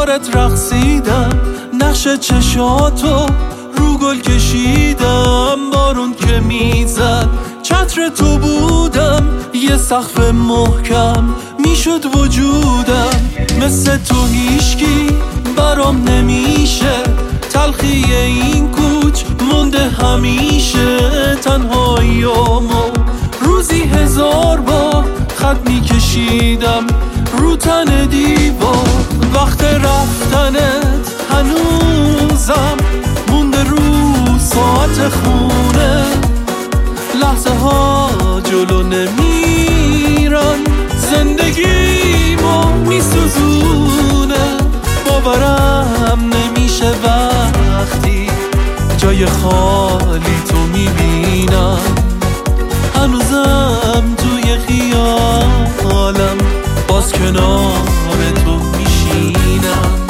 دورت رقصیدم، نقش چشاتو رو گل کشیدم. بارون که میزد چتر تو بودم، یه سقف محکم میشد وجودم. مثل تو هیچکی برام نمیشه، تلخی این کوچ مونده همیشه. تنهاییامو روزی 1000 بار خط میکشیدم رو تن دیوار. وقت رفتنت هنوزم مونده رو ساعت خونه. لحظه ها جلو نمیرن، زندگیمو میسوزونه. باورم نمیشه وقتی جای خالی تو میبینم. هنوزم توی خیالم باز کنار تو میشینم.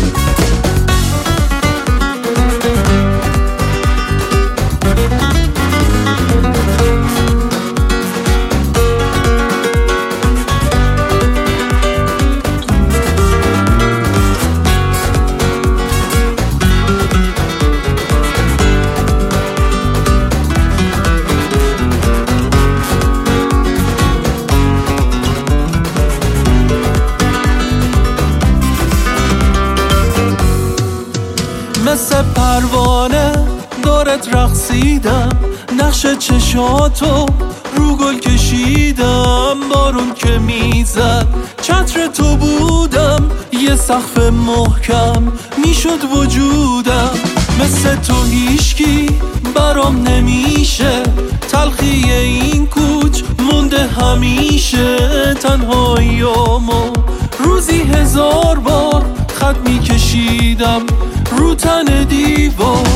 مثل پروانه دورت رقصیدم، نقش چشاتو رو گل کشیدم. بارون که میزد چتر تو بودم، یه سقف محکم میشد وجودم. مثل تو هیچکی برام نمیشه، تلخی این کوچ مونده همیشه. تنهاییامو روزی 1000 بار خط میکشیدم رو تن دیوار.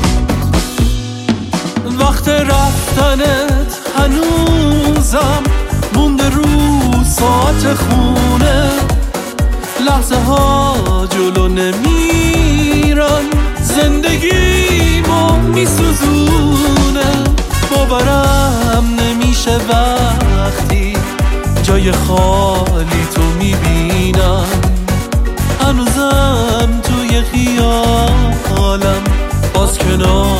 وقت رفتنت هنوزم مونده رو ساعت خونه. لحظه ها جلو نمیرن، زندگیمو میسوزونه. باورم نمیشه وقتی جای خالی تو میبینم. هنوزم توی خیالم باز کنار